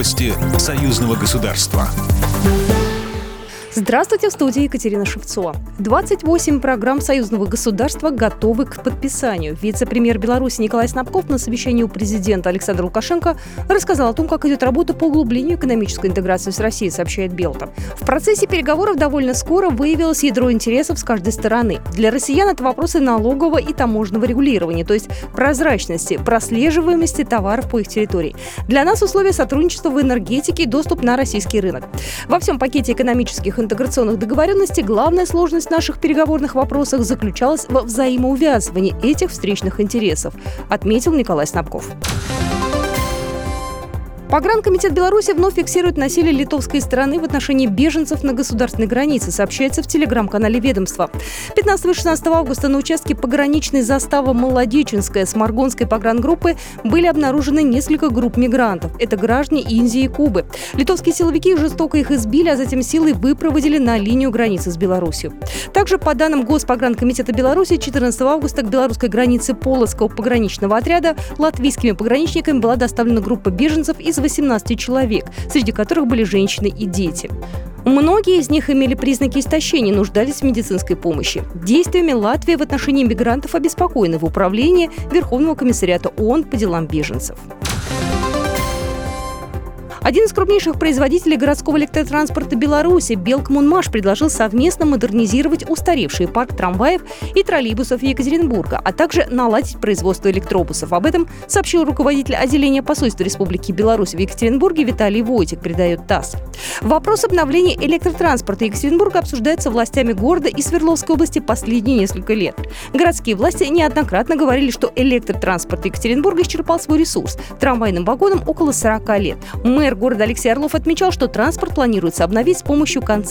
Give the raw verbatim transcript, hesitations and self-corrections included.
Новости союзного государства. Здравствуйте, в студии Екатерина Шевцова. двадцать восемь программ союзного государства готовы к подписанию. Вице-премьер Беларуси Николай Снабков на совещании у президента Александра Лукашенко рассказал о том, как идет работа по углублению экономической интеграции с Россией, сообщает Белта. В процессе переговоров довольно скоро выявилось ядро интересов с каждой стороны. Для россиян это вопросы налогового и таможенного регулирования, то есть прозрачности, прослеживаемости товаров по их территории. Для нас условия сотрудничества в энергетике и доступ на российский рынок. Во всем пакете экономических интеграционных договоренностей главная сложность в наших переговорных вопросах заключалась во взаимоувязывании этих встречных интересов, отметил Николай Снабков. Погранкомитет Беларуси вновь фиксирует насилие литовской стороны в отношении беженцев на государственной границе, сообщается в телеграм-канале ведомства. пятнадцатого и шестнадцатого августа на участке пограничной заставы Молодеченская с Маргонской погрангруппы были обнаружены несколько групп мигрантов. Это граждане Индии и Кубы. Литовские силовики жестоко их избили, а затем силой выпроводили на линию границы с Беларусью. Также, по данным Госпогранкомитета Беларуси, четырнадцатого августа к белорусской границе Полоцкого пограничного отряда латвийскими пограничниками была доставлена группа беженцев из восемнадцати человек, среди которых были женщины и дети. Многие из них имели признаки истощения и нуждались в медицинской помощи. Действиями Латвии в отношении мигрантов обеспокоены в управлении Верховного комиссариата ООН по делам беженцев. Один из крупнейших производителей городского электротранспорта Беларуси, Белкоммунмаш, предложил совместно модернизировать устаревший парк трамваев и троллейбусов Екатеринбурга, а также наладить производство электробусов. Об этом сообщил руководитель отделения посольства Республики Беларусь в Екатеринбурге Виталий Войтик, передает ТАСС. Вопрос обновления электротранспорта Екатеринбурга обсуждается властями города и Свердловской области последние несколько лет. Городские власти неоднократно говорили, что электротранспорт Екатеринбурга исчерпал свой ресурс. Трамвайным вагонам около сорока лет. Мэр города Алексей Орлов отмечал, что транспорт планируется обновить с помощью концепции